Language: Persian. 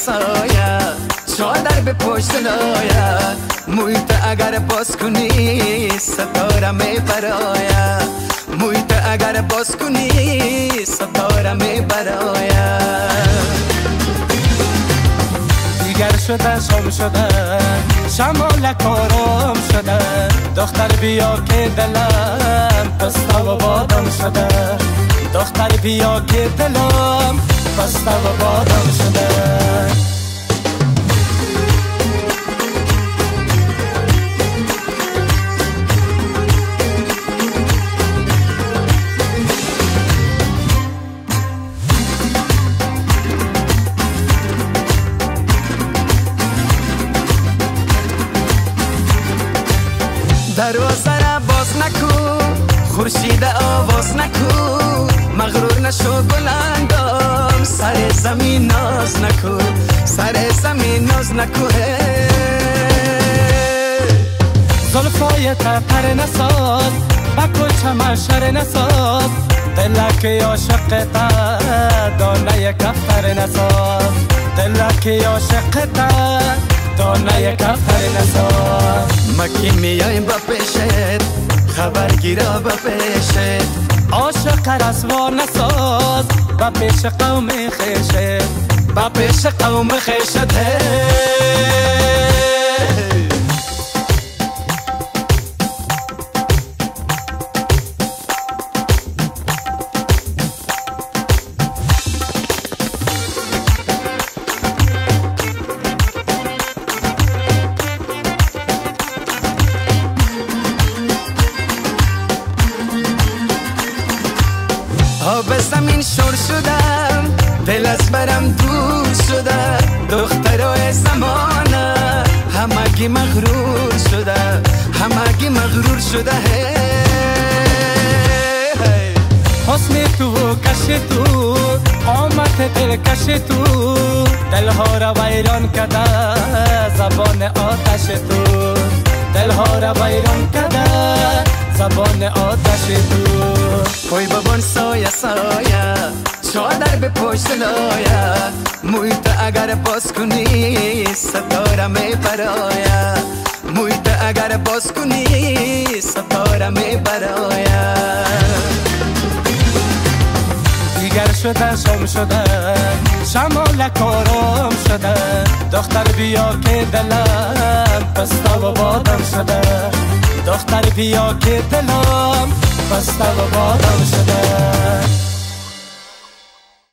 سایه چادر به پشت لایه محیط اگر باز کنی ستاره می برایه محیط اگر باز کنی ستاره می برایه دیگر شده شام شده شمالک آرام شده دختر بیا که دلم پسته و بادام شده دختر بیا که دلم پسته و بادام شده دروازه را باز نکو خورشید آواز نکو مغرور نشو گلندام سر زمین ناز نکو سر زمین ناز نکو زلفای تر نساز بکو چمشر نساز دلک عاشق تا دانه کفتر نساز دلک عاشق تا دانه کفتر نساز مکی میایم با پیشت خبر گیرا با پیشت عاشق رسوا نساز با پیش قوم خیشت با پیش قوم خیشت آب زمین شور شدم دل از برم دور شده دخترای زمانه همگی مغرور شده همگی مغرور شده حسن تو و کش تو آمد دل کش تو دلها را ویران کده زبان آتش تو دلها را ویران کده زبان آتش تو کوی بابان سایه سایه چادر به پشت لایه محیط اگر باز کنی ستاره می برایه محیط اگر باز کنی ستاره می برایه دیگر شده شام شده شمالک آرام شده دختر بیا که دلم پسته و بادام شده دختر بیا که دلم پسته و بادام شده